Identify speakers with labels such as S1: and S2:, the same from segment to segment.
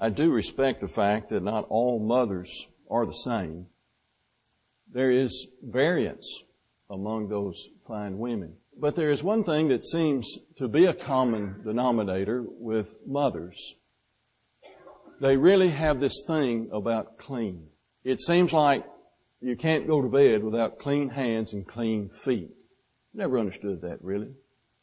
S1: I do respect the fact that not all mothers are the same. There is variance among those fine women. But there is one thing that seems to be a common denominator with mothers. They really have this thing about clean. It seems like you can't go to bed without clean hands and clean feet. Never understood that, really.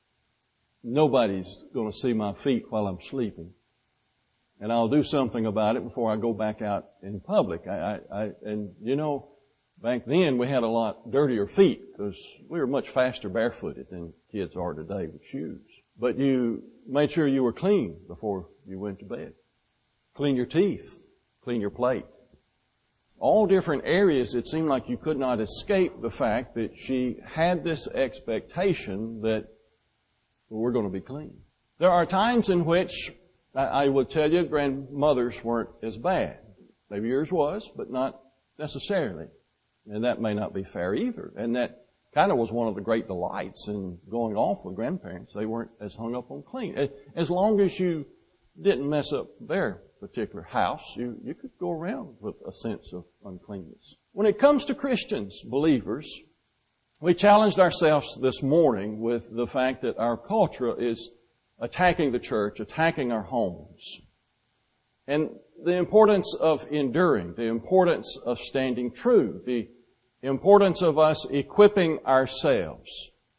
S1: Nobody's going to see my feet while I'm sleeping. And I'll do something about it before I go back out in public. And you know, back then we had a lot dirtier feet because we were much faster barefooted than kids are today with shoes. But you made sure you were clean before you went to bed. Clean your teeth. Clean your plate. All different areas, it seemed like you could not escape the fact that she had this expectation that we're going to be clean. There are times in which I would tell you grandmothers weren't as bad. Maybe yours was, but not necessarily. And that may not be fair either. And that kind of was one of the great delights in going off with grandparents. They weren't as hung up on clean. As long as you didn't mess up their particular house, you could go around with a sense of uncleanness. When it comes to Christians, believers, we challenged ourselves this morning with the fact that our culture is attacking the church, attacking our homes. And the importance of enduring, the importance of standing true, the importance of us equipping ourselves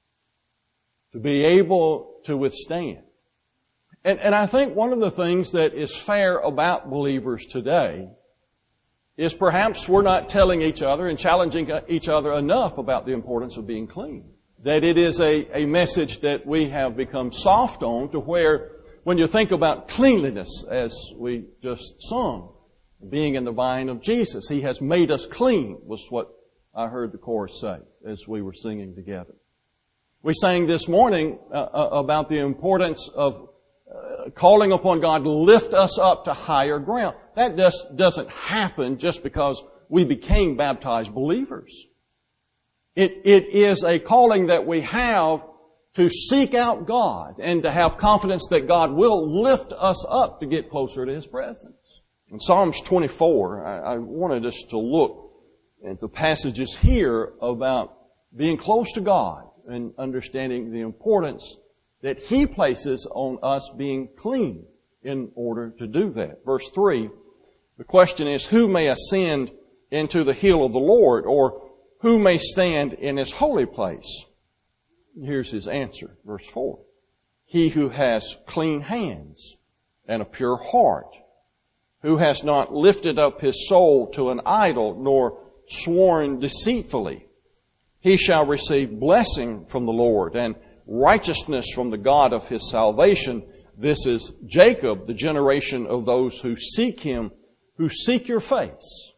S1: to be able to withstand. And I think one of the things that is fair about believers today is perhaps we're not telling each other and challenging each other enough about the importance of being clean. That it is a message that we have become soft on to where when you think about cleanliness, as we just sung, being in the vine of Jesus, He has made us clean, was what I heard the chorus say as we were singing together. We sang this morning about the importance of calling upon God to lift us up to higher ground. That just doesn't happen just because we became baptized believers. It is a calling that we have to seek out God and to have confidence that God will lift us up to get closer to His presence. In Psalms 24, I wanted us to look at the passages here about being close to God and understanding the importance that He places on us being clean in order to do that. Verse 3, the question is, who may ascend into the hill of the Lord, or who may stand in His holy place? Here's His answer, verse 4. He who has clean hands and a pure heart, who has not lifted up his soul to an idol, nor sworn deceitfully, he shall receive blessing from the Lord and righteousness from the God of his salvation. This is Jacob, the generation of those who seek Him, who seek your face.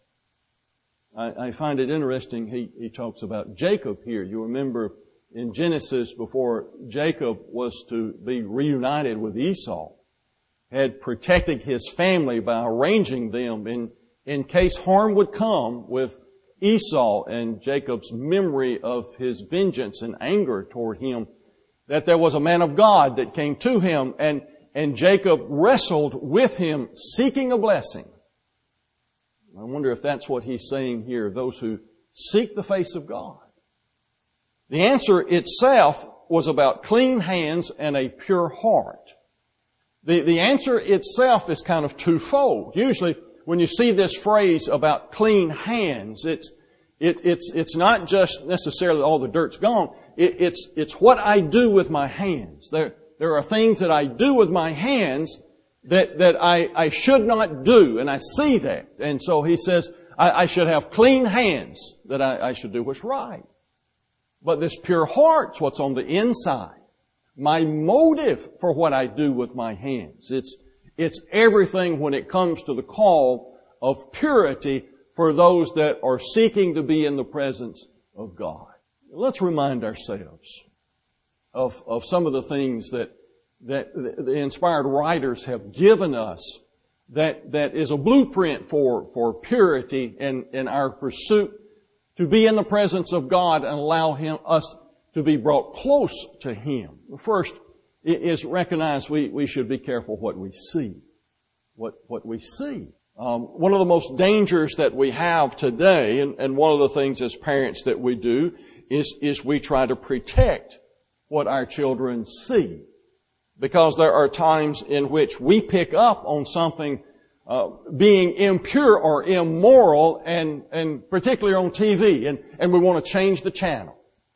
S1: I find it interesting, he talks about Jacob here. You remember in Genesis, before Jacob was to be reunited with Esau, had protected his family by arranging them in case harm would come with Esau and Jacob's memory of his vengeance and anger toward him, that there was a man of God that came to him, and Jacob wrestled with him, seeking a blessing. I wonder if that's what he's saying here, those who seek the face of God. The answer itself was about clean hands and a pure heart. The answer itself is kind of twofold. Usually, when you see this phrase about clean hands, it's not just necessarily all the dirt's gone. It's what I do with my hands. There are things that I do with my hands that I should not do, and I see that. And so he says, I should have clean hands, that I should do what's right. But this pure heart's what's on the inside. My motive for what I do with my hands. It's everything when it comes to the call of purity for those that are seeking to be in the presence of God. Let's remind ourselves of some of the things that the inspired writers have given us that is a blueprint for purity in our pursuit to be in the presence of God and allow us to be brought close to Him. First is recognize we should be careful what we see. what we see. One of the most dangers that we have today, and one of the things as parents that we do, is we try to protect what our children see. Because there are times in which we pick up on something being impure or immoral, and particularly on TV, and we want to change the channel.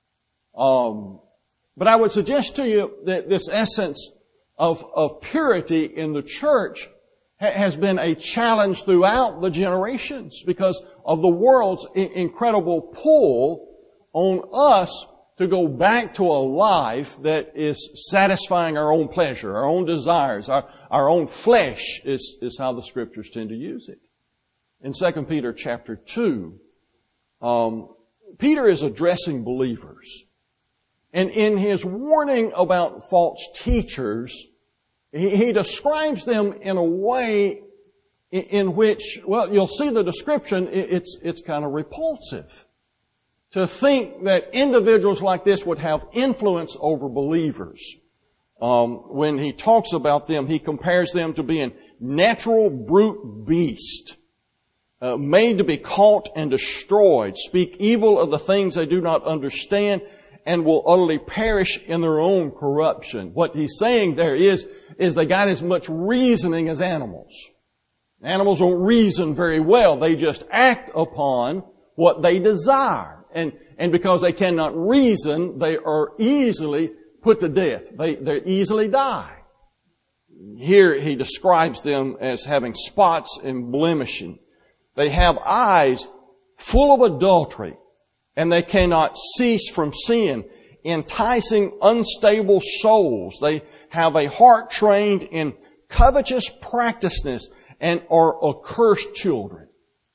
S1: But I would suggest to you that this essence of purity in the church has been a challenge throughout the generations because of the world's incredible pull on us to go back to a life that is satisfying our own pleasure, our own desires, our own flesh is how the Scriptures tend to use it. In 2 Peter chapter 2, Peter is addressing believers. And in his warning about false teachers, he describes them in a way in which, well, you'll see the description, it's kind of repulsive. To think that individuals like this would have influence over believers. When he talks about them, he compares them to being natural brute beasts, made to be caught and destroyed, speak evil of the things they do not understand, and will utterly perish in their own corruption. What he's saying there is they got as much reasoning as animals. Animals don't reason very well. They just act upon what they desire. And because they cannot reason, they are easily put to death. They easily die. Here he describes them as having spots and blemishing. They have eyes full of adultery, and they cannot cease from sin, enticing unstable souls. They have a heart trained in covetous practiceness and are accursed children.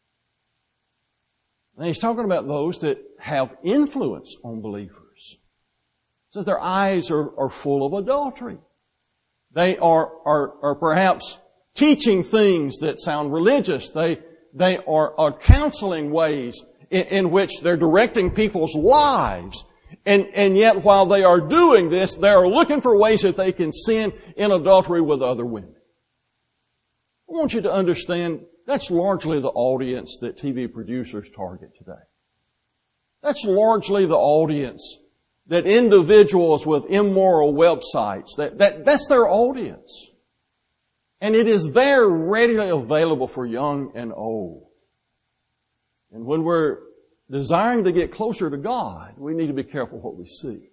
S1: And he's talking about those that have influence on believers. It says their eyes are full of adultery. They are perhaps teaching things that sound religious. They are counseling ways in which they're directing people's lives. And yet while they are doing this, they are looking for ways that they can sin in adultery with other women. I want you to understand that's largely the audience that TV producers target today. That's largely the audience that individuals with immoral websites, that's their audience. And it is there readily available for young and old. And when we're desiring to get closer to God, we need to be careful what we see.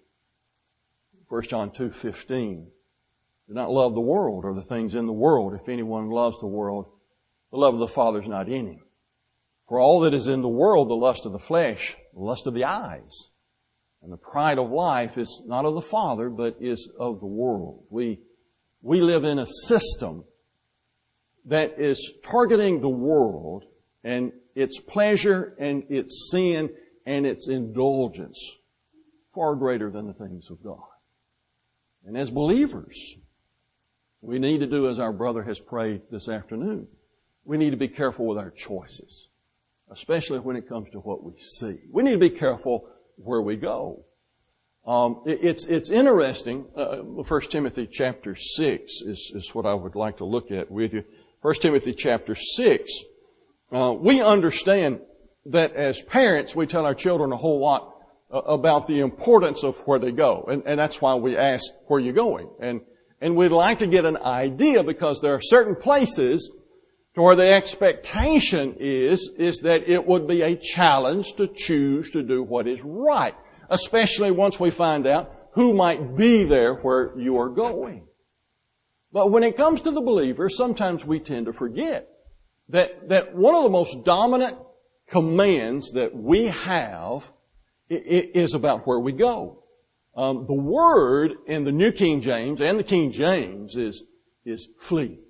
S1: 1 John 2:15. Do not love the world or the things in the world. If anyone loves the world, the love of the Father is not in him. For all that is in the world, the lust of the flesh, the lust of the eyes, and the pride of life is not of the Father, but is of the world. We live in a system that is targeting the world and its pleasure and its sin and its indulgence far greater than the things of God. And as believers, we need to do as our brother has prayed this afternoon. We need to be careful with our choices, especially when it comes to what we see. We need to be careful where we go. It's interesting. 1 Timothy chapter 6 is what I would like to look at with you. 1 Timothy chapter 6. We understand that as parents, we tell our children a whole lot about the importance of where they go. And that's why we ask, where are you going? And we'd like to get an idea because there are certain places to where the expectation is that it would be a challenge to choose to do what is right, especially once we find out who might be there where you are going. But when it comes to the believer, sometimes we tend to forget that one of the most dominant commands that we have is about where we go. The word in the New King James and the King James is flee.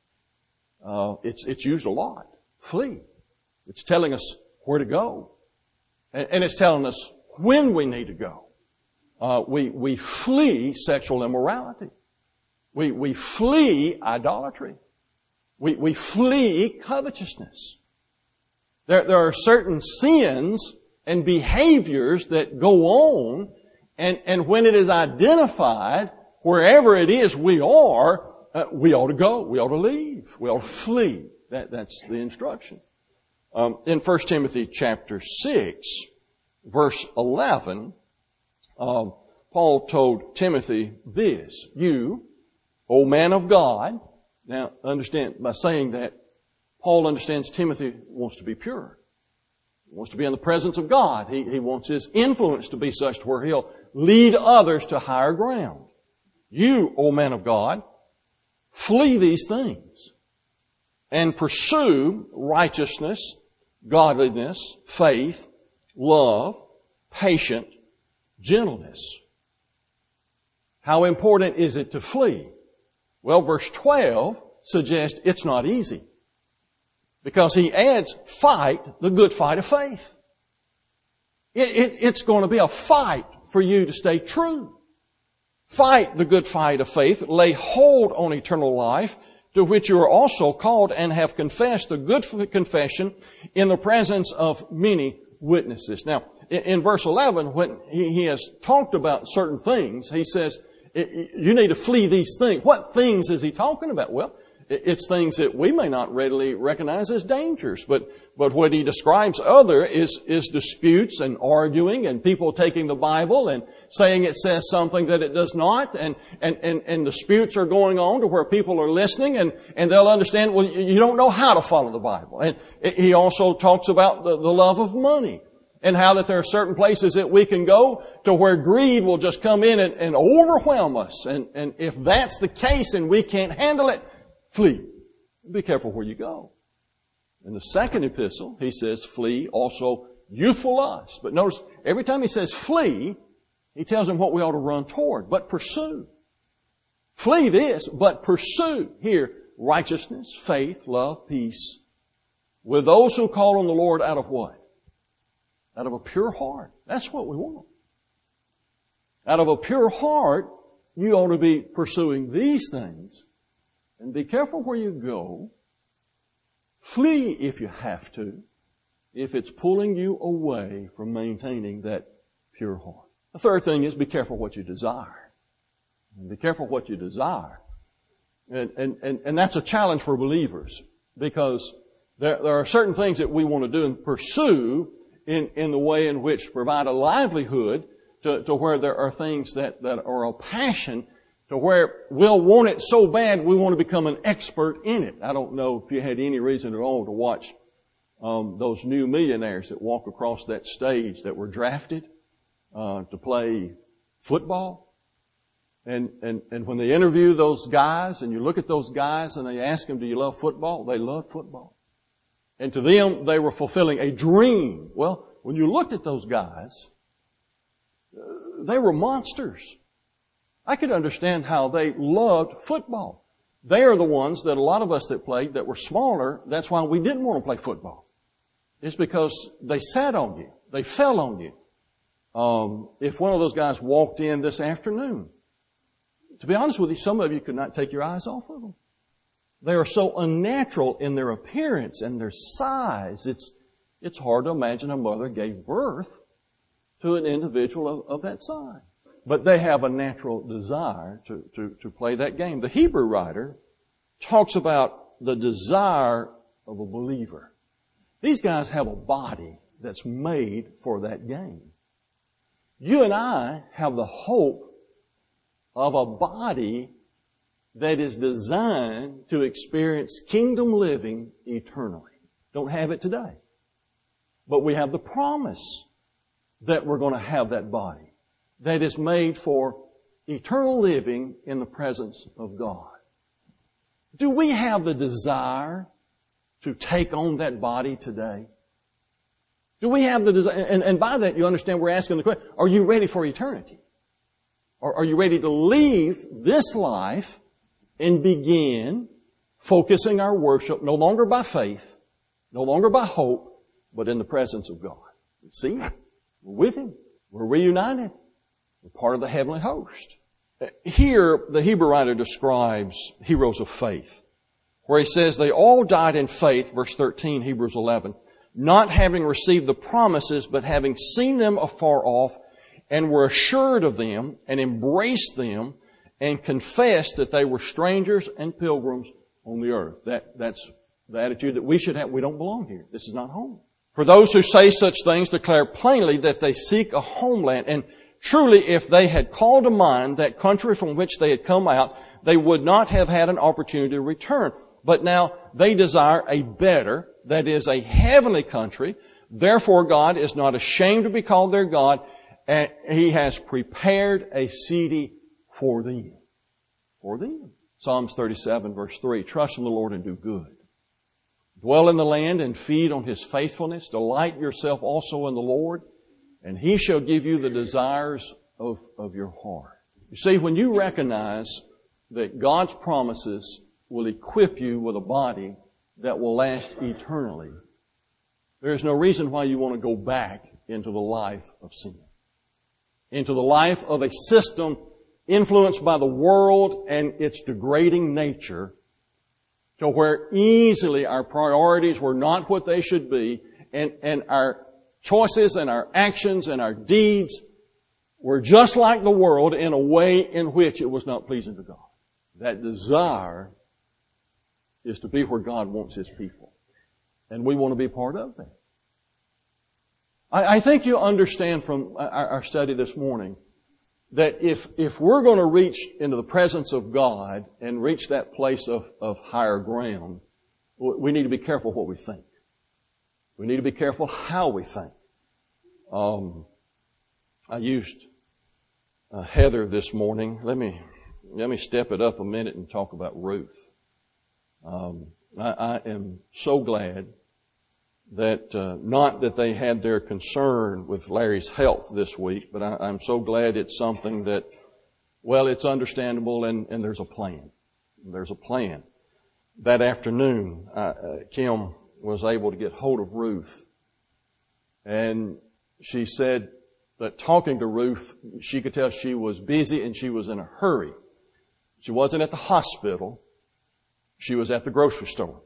S1: It's used a lot. Flee. It's telling us where to go. And it's telling us when we need to go. We flee sexual immorality. We flee idolatry. We flee covetousness. There are certain sins and behaviors that go on, and when it is identified, wherever it is we ought to go. We ought to leave. We ought to flee. That's the instruction. In 1 Timothy chapter 6, verse 11, Paul told Timothy this, "You, O man of God," now understand, by saying that, Paul understands Timothy wants to be pure. He wants to be in the presence of God. He wants his influence to be such to where he'll lead others to higher ground. "You, O man of God, flee these things and pursue righteousness, godliness, faith, love, patience, gentleness." How important is it to flee? Well, verse 12 suggests it's not easy. Because he adds, fight the good fight of faith. It's going to be a fight for you to stay true. Fight the good fight of faith. Lay hold on eternal life, to which you are also called and have confessed the good confession in the presence of many witnesses. Now, in verse 11, when he has talked about certain things, he says, you need to flee these things. What things is he talking about? Well, it's things that we may not readily recognize as dangers, but what he describes other is disputes and arguing and people taking the Bible and saying it says something that it does not, and disputes are going on to where people are listening and they'll understand, well, you don't know how to follow the Bible. And he also talks about the love of money and how that there are certain places that we can go to where greed will just come in and overwhelm us. And if that's the case and we can't handle it, flee. Be careful where you go. In the second epistle, he says, flee also youthful lust. But notice, every time he says flee, he tells them what we ought to run toward. But pursue. Flee this, but pursue. Here, righteousness, faith, love, peace. With those who call on the Lord out of what? Out of a pure heart. That's what we want. Out of a pure heart, you ought to be pursuing these things. And be careful where you go. Flee if you have to, if it's pulling you away from maintaining that pure heart. The third thing is be careful what you desire. And be careful what you desire. And that's a challenge for believers, because there are certain things that we want to do and pursue in the way in which provide a livelihood to where there are things that are a passion, to where we'll want it so bad we want to become an expert in it. I don't know if you had any reason at all to watch those new millionaires that walk across that stage that were drafted to play football. And when they interview those guys, and you look at those guys and they ask them, do you love football? They love football. And to them, they were fulfilling a dream. Well, when you looked at those guys, they were monsters. I could understand how they loved football. They are the ones that a lot of us that played that were smaller, that's why we didn't want to play football. It's because they sat on you. They fell on you. If one of those guys walked in this afternoon, to be honest with you, some of you could not take your eyes off of them. They are so unnatural in their appearance and their size. It's hard to imagine a mother gave birth to an individual of that size. But they have a natural desire to play that game. The Hebrew writer talks about the desire of a believer. These guys have a body that's made for that game. You and I have the hope of a body that is designed to experience kingdom living eternally. Don't have it today. But we have the promise that we're going to have that body that is made for eternal living in the presence of God. Do we have the desire to take on that body today? Do we have the desire? And by that you understand we're asking the question, are you ready for eternity? Or are you ready to leave this life and begin focusing our worship no longer by faith, no longer by hope, but in the presence of God? See, we're with Him. We're reunited. We're part of the heavenly host. Here, the Hebrew writer describes heroes of faith, where he says they all died in faith, verse 13, Hebrews 11, not having received the promises, but having seen them afar off, and were assured of them, and embraced them, and confessed that they were strangers and pilgrims on the earth. That's the attitude that we should have. We don't belong here. This is not home. For those who say such things declare plainly that they seek a homeland. And truly, if they had called to mind that country from which they had come out, they would not have had an opportunity to return. But now they desire a better, that is, a heavenly country. Therefore, God is not ashamed to be called their God, and He has prepared a city for them. For them. Psalms 37, verse 3, trust in the Lord and do good. Dwell in the land and feed on His faithfulness. Delight yourself also in the Lord, and He shall give you the desires of your heart. You see, when you recognize that God's promises will equip you with a body that will last eternally, there's no reason why you want to go back into the life of sin, into the life of a system influenced by the world and its degrading nature, to where easily our priorities were not what they should be, and our choices and our actions and our deeds were just like the world in a way in which it was not pleasing to God. That desire is to be where God wants His people. And we want to be part of that. I think you'll understand from our study this morning that if we're going to reach into the presence of God and reach that place of higher ground, we need to be careful what we think. We need to be careful how we think. I used Heather this morning. Let me step it up a minute and talk about Ruth. I am so glad that not that they had their concern with Larry's health this week, but I'm so glad it's something that, well, it's understandable and there's a plan. There's a plan. That afternoon, Kim was able to get hold of Ruth, and she said that talking to Ruth, she could tell she was busy and she was in a hurry. She wasn't at the hospital. She was at the grocery store.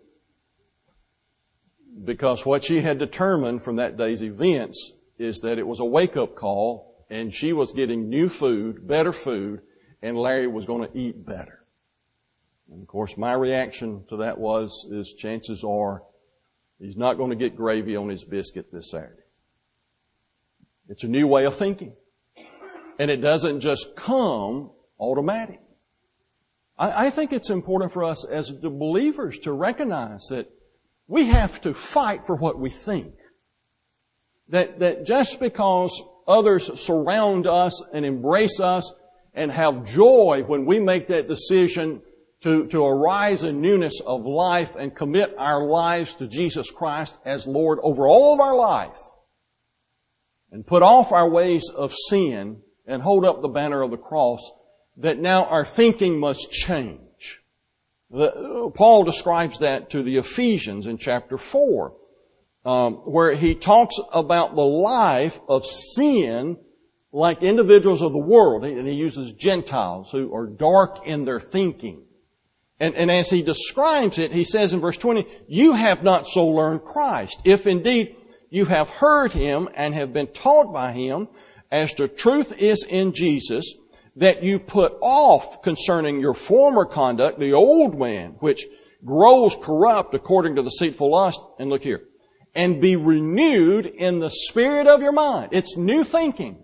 S1: Because what she had determined from that day's events is that it was a wake-up call, and she was getting new food, better food, and Larry was going to eat better. And of course, my reaction to that is chances are he's not going to get gravy on his biscuit this Saturday. It's a new way of thinking. And it doesn't just come automatic. I think it's important for us as the believers to recognize that we have to fight for what we think. That just because others surround us and embrace us and have joy when we make that decision to arise in newness of life and commit our lives to Jesus Christ as Lord over all of our life, and put off our ways of sin and hold up the banner of the cross, that now our thinking must change. Paul describes that to the Ephesians in chapter 4, where he talks about the life of sin like individuals of the world, and he uses Gentiles who are dark in their thinking. And as he describes it, he says in verse 20, you have not so learned Christ, if indeed you have heard Him and have been taught by Him, as the truth is in Jesus, that you put off concerning your former conduct the old man, which grows corrupt according to the deceitful lust. And look here. And be renewed in the spirit of your mind. It's new thinking.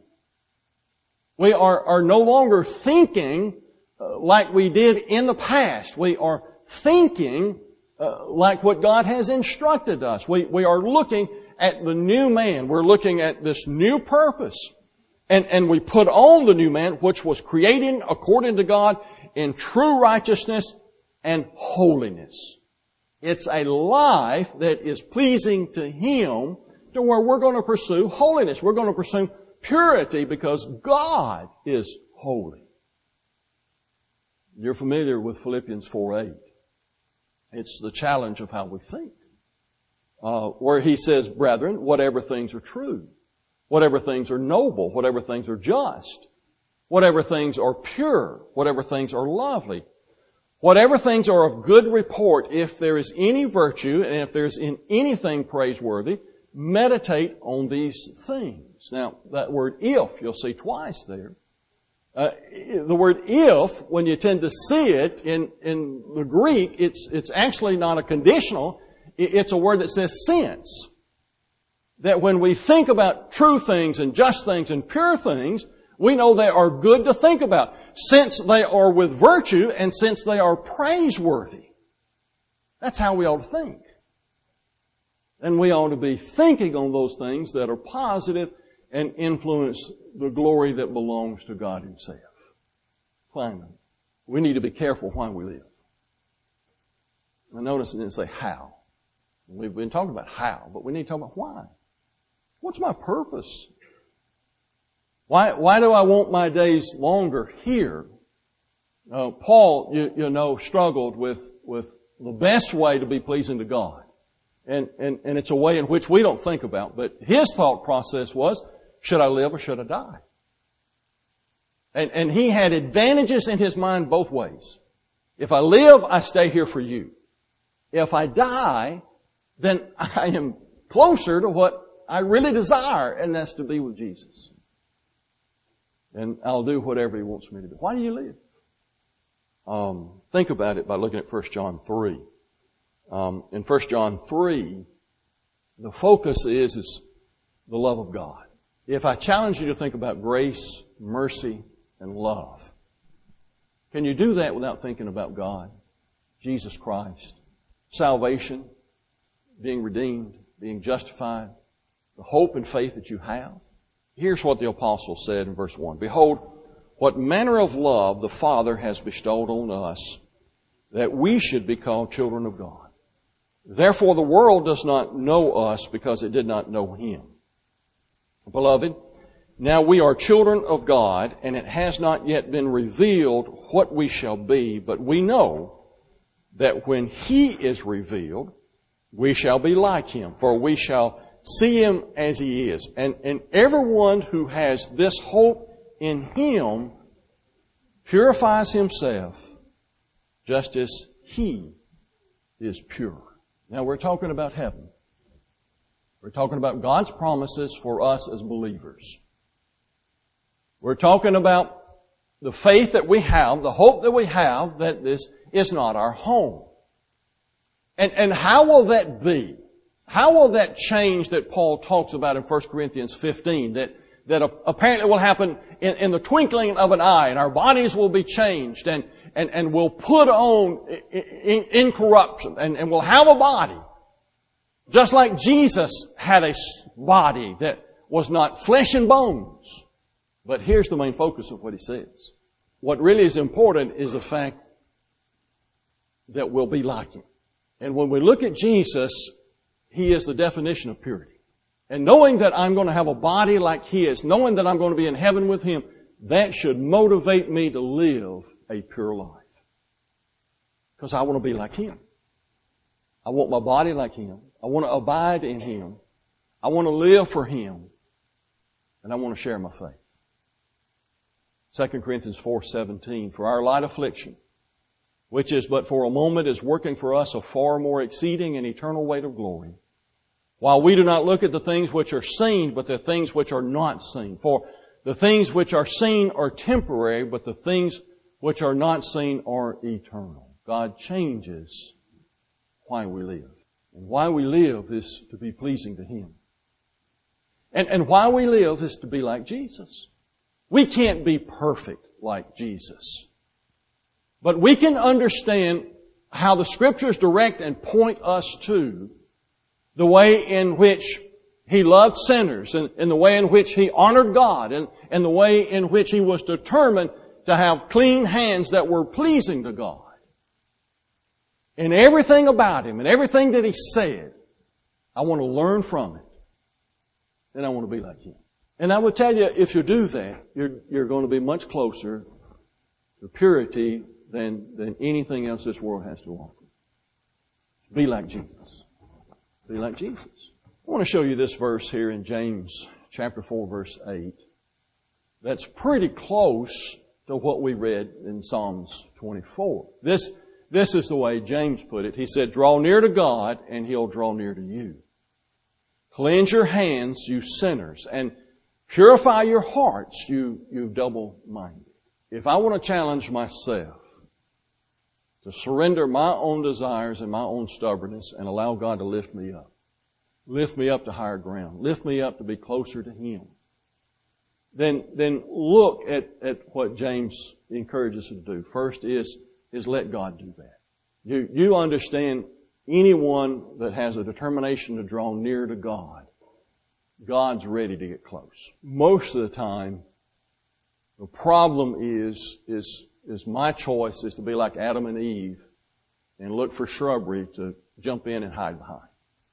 S1: We are no longer thinking like we did in the past. We are thinking like what God has instructed us. We are looking at the new man. We're looking at this new purpose. And we put on the new man, which was created according to God in true righteousness and holiness. It's a life that is pleasing to Him, to where we're going to pursue holiness. We're going to pursue purity because God is holy. You're familiar with Philippians 4:8. It's the challenge of how we think. Where he says, brethren, whatever things are true, whatever things are noble, whatever things are just, whatever things are pure, whatever things are lovely, whatever things are of good report, if there is any virtue and if there's in anything praiseworthy, meditate on these things. Now, that word if, you'll see twice there. The word if, when you tend to see it in the Greek, it's actually not a conditional. It's a word that says since. That when we think about true things and just things and pure things, we know they are good to think about, since they are with virtue and since they are praiseworthy. That's how we ought to think. And we ought to be thinking on those things that are positive and influence the glory that belongs to God Himself. Finally, we need to be careful why we live. I notice it didn't say how. We've been talking about how, but we need to talk about why. What's my purpose? Why do I want my days longer here? Paul, struggled with the best way to be pleasing to God. And it's a way in which we don't think about. But his thought process was, should I live or should I die? And he had advantages in his mind both ways. If I live, I stay here for you. If I die, then I am closer to what I really desire, and that's to be with Jesus. And I'll do whatever He wants me to do. Why do you live? Think about it by looking at 1 John 3. In 1 John 3, the focus is the love of God. If I challenge you to think about grace, mercy, and love, can you do that without thinking about God, Jesus Christ, salvation, being redeemed, being justified, the hope and faith that you have? Here's what the apostle said in verse 1. Behold, what manner of love the Father has bestowed on us, that we should be called children of God. Therefore the world does not know us because it did not know Him. Beloved, now we are children of God, and it has not yet been revealed what we shall be, but we know that when He is revealed, we shall be like Him, for we shall see Him as He is. And everyone who has this hope in Him purifies himself just as He is pure. Now we're talking about heaven. We're talking about God's promises for us as believers. We're talking about the faith that we have, the hope that we have, that this is not our home. And how will that be? How will that change that Paul talks about in 1 Corinthians 15, that apparently will happen in the twinkling of an eye, and our bodies will be changed, and we'll put on incorruption, and we'll have a body, just like Jesus had a body that was not flesh and bones. But here's the main focus of what he says. What really is important is the fact that we'll be like Him. And when we look at Jesus, He is the definition of purity. And knowing that I'm going to have a body like His, knowing that I'm going to be in heaven with Him, that should motivate me to live a pure life. Because I want to be like Him. I want my body like Him. I want to abide in Him. I want to live for Him. And I want to share my faith. 2 Corinthians 4:17, for our light affliction, which is but for a moment, is working for us a far more exceeding and eternal weight of glory. While we do not look at the things which are seen, but the things which are not seen. For the things which are seen are temporary, but the things which are not seen are eternal. God changes why we live. And why we live is to be pleasing to Him. And why we live is to be like Jesus. We can't be perfect like Jesus. But we can understand how the Scriptures direct and point us to the way in which He loved sinners, and the way in which He honored God, and the way in which He was determined to have clean hands that were pleasing to God. And everything about Him and everything that He said, I want to learn from it. And I want to be like Him. And I would tell you, if you do that, you're going to be much closer to purity than anything else this world has to offer. Be like Jesus. Be like Jesus. I want to show you this verse here in James chapter 4, verse 8. That's pretty close to what we read in Psalms 24. This is the way James put it. He said, draw near to God, and He'll draw near to you. Cleanse your hands, you sinners, and purify your hearts, you double-minded. if I want to challenge myself to surrender my own desires and my own stubbornness and allow God to lift me up to higher ground, lift me up to be closer to Him, then look at what James encourages us to do. First is let God do that. You understand, anyone that has a determination to draw near to God, God's ready to get close. Most of the time, the problem is my choice is to be like Adam and Eve and look for shrubbery to jump in and hide behind.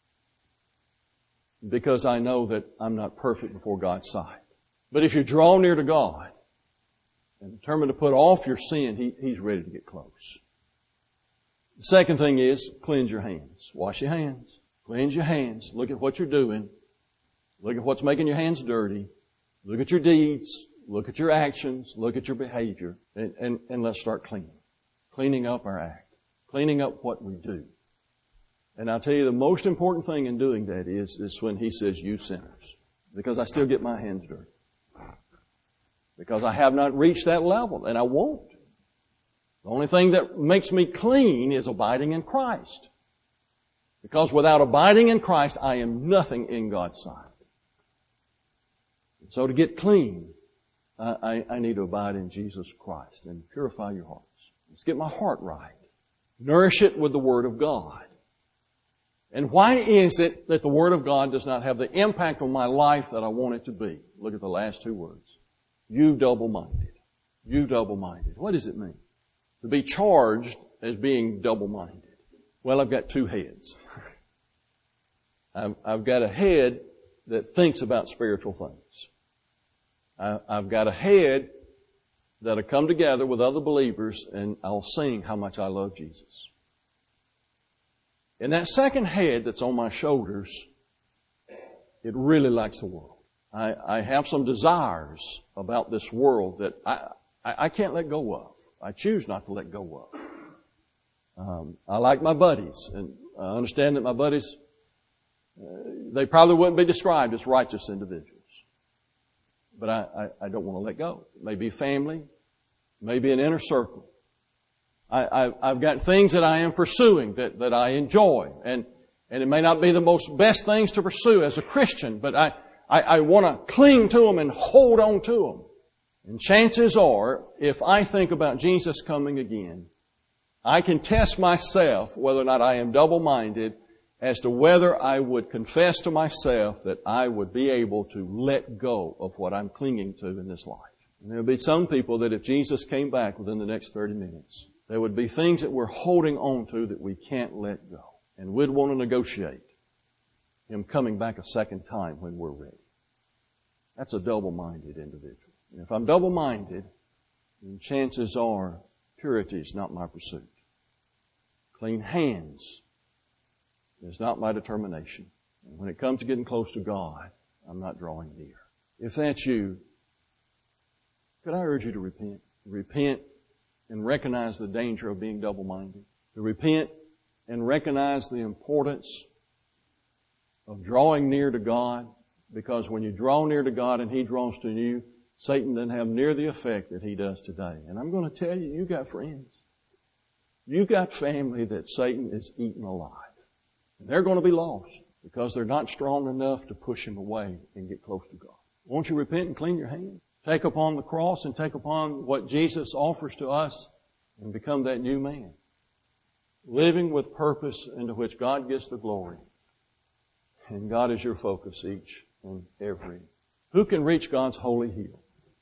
S1: Because I know that I'm not perfect before God's sight. But if you draw near to God and determine to put off your sin, He's ready to get close. The second thing is cleanse your hands. Wash your hands. Cleanse your hands. Look at what you're doing. Look at what's making your hands dirty. Look at your deeds. Look at your actions. Look at your behavior. And let's start cleaning. Cleaning up our act. Cleaning up what we do. And I'll tell you the most important thing in doing that is when He says, you sinners. Because I still get my hands dirty. Because I have not reached that level, and I won't. The only thing that makes me clean is abiding in Christ. Because without abiding in Christ, I am nothing in God's sight. So to get clean, I need to abide in Jesus Christ and purify your hearts. Let's get my heart right. Nourish it with the Word of God. And why is it that the Word of God does not have the impact on my life that I want it to be? Look at the last two words. You double-minded. You double-minded. What does it mean? To be charged as being double-minded. Well, I've got two heads. I've got a head that thinks about spiritual things. I've got a head that'll come together with other believers and I'll sing how much I love Jesus. And that second head that's on my shoulders, it really likes the world. I have some desires about this world that I can't let go of. I choose not to let go of. I like my buddies, and I understand that my buddies, they probably wouldn't be described as righteous individuals. But I don't want to let go. It may be family, maybe an inner circle. I've got things that I am pursuing that I enjoy, and it may not be the most best things to pursue as a Christian, but I want to cling to them and hold on to them. And chances are, if I think about Jesus coming again, I can test myself whether or not I am double-minded as to whether I would confess to myself that I would be able to let go of what I'm clinging to in this life. And there would be some people that if Jesus came back within the next 30 minutes, there would be things that we're holding on to that we can't let go. And we'd want to negotiate Him coming back a second time when we're ready. That's a double-minded individual. And if I'm double-minded, then chances are purity is not my pursuit. Clean hands is not my determination. And when it comes to getting close to God, I'm not drawing near. If that's you, could I urge you to repent? Repent and recognize the danger of being double-minded. To repent and recognize the importance of drawing near to God, because when you draw near to God and He draws to you, Satan doesn't have near the effect that he does today. And I'm going to tell you, you've got friends. You've got family that Satan is eating alive. And they're going to be lost because they're not strong enough to push him away and get close to God. Won't you repent and clean your hands? Take upon the cross and take upon what Jesus offers to us and become that new man. Living with purpose into which God gets the glory. And God is your focus each and every. Who can reach God's holy hill?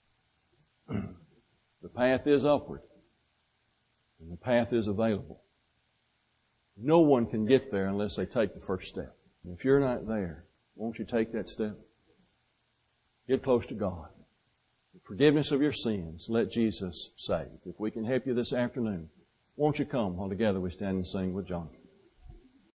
S1: The path is upward. And the path is available. No one can get there unless they take the first step. And if you're not there, won't you take that step? Get close to God. The forgiveness of your sins, let Jesus save. If we can help you this afternoon, won't you come while together we stand and sing with John?